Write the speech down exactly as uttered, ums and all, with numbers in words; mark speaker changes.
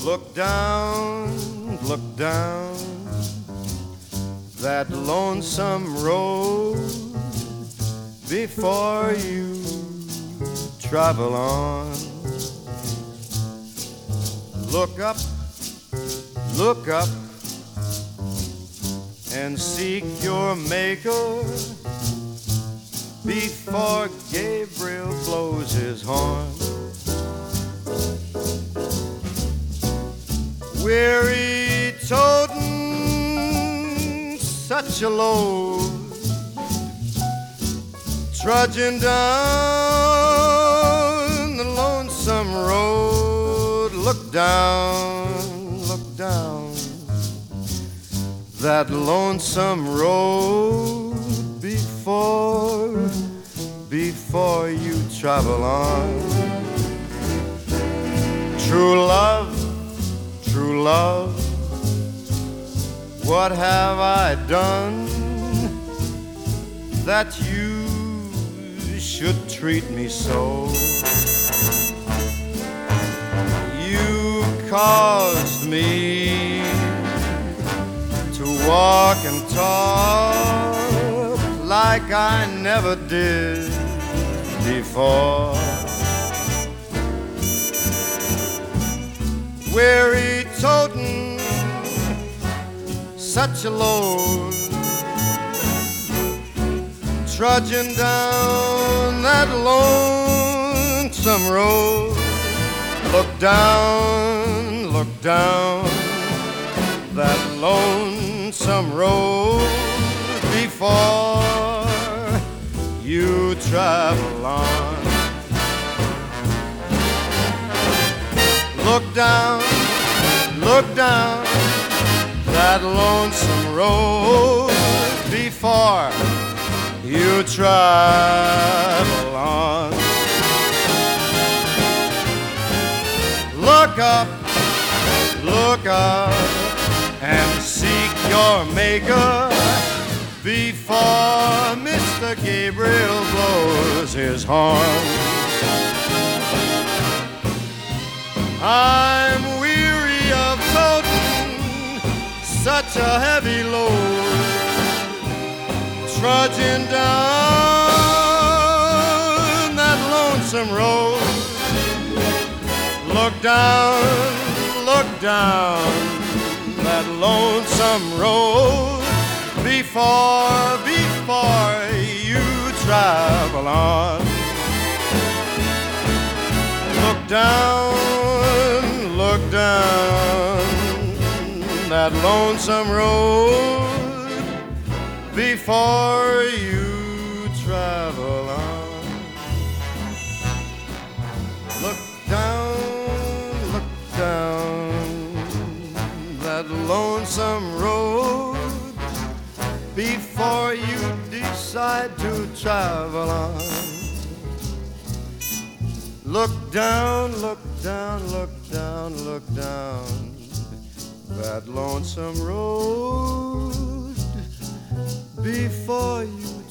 Speaker 1: Look down, look down that lonesome road before you travel on. Look up, look up and seek your maker before Gabriel blows his horn. Weary toting such a load, trudging down the lonesome road. Look down, look down that lonesome road before, before you travel on. True love, true love, what have I done that you should treat me so? You caused me to walk and talk like I never did before. Weary toting such a load, trudging down that lonesome road. Look down, look down that lonesome road before you travel on. Look down, look down that lonesome road before you travel on. Look up, look up and seek your maker before Mister Gabriel blows his horn. I'm weary of toting such a heavy load, trudging down that lonesome road. Look down, look down that lonesome road before, before you travel on. Look down, look down that lonesome road before you travel on. Look down, look down that lonesome road before you decide to travel on. Look down, look down, look down, look down that lonesome road before you